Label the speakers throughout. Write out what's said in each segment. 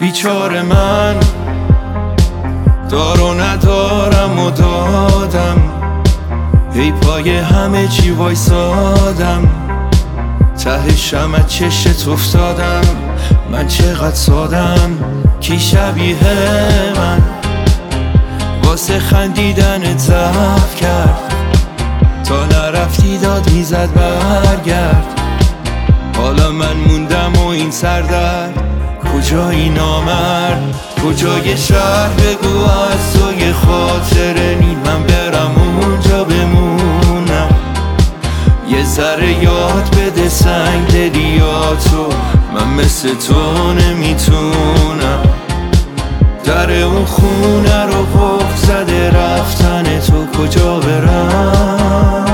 Speaker 1: بیچاره من، دار و ندارم و دادم، ای پای همه چی وایسادم، تهشم از چشت افتادم. من چقدر سادم، کی شبیه من واسه خندیدن ضعف کرد، تا نرفتی داد میزد برگرد. حالا من موندم و این سردرد، کجایی نامرد، کجای شهر بگو از تو یه خاطره نی، من برم اونجا بمونم، یه ذره یاد بده سنگ دلیاتو، من مثل تو نمیتونم. در اون خونه رو قفل زده رفتن تو، کجا برم؟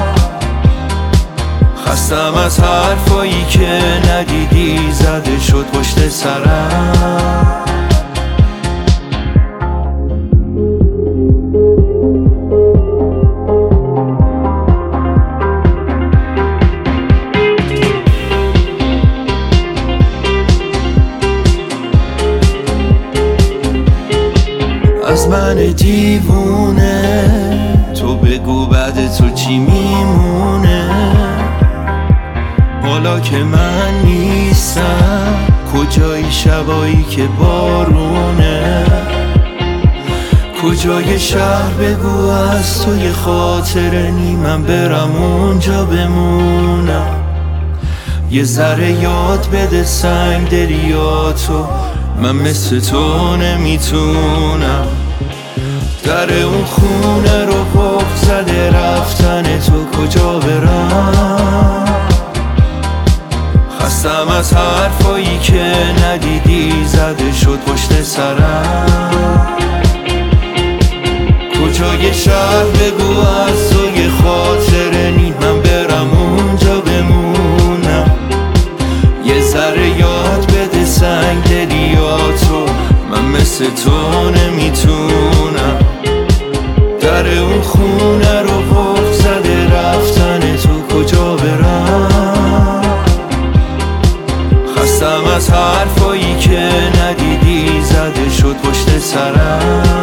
Speaker 1: خستم از حرفایی که ندیدی زده شد پشت سرم. از من دیوونه تو بگو بعد تو چی میمونه، حالا که من نیستم کجایی شبایی که بارونه، کجای شهر بگو از تو یه خاطره نی، من برم اونجا بمونم، یه ذره یاد بده سنگ دلیاتو، من مثل تو نمیتونم. در اون خونه رو قفل زده رفتن تو، کجا برم؟ خستم از حرفایی که ندیدی زده شد پشت سرم. کجای شهر بگو از تو یه خاطره نی، من برم اونجا بمونم، یه ذره یاد بده سنگ دلیاتو، من مثل تو نمیتونم. در اون خونه رو قفل زده رفتن تو، کجا برم؟ خستم از حرفایی که ندیدی زده شد پشت سرم.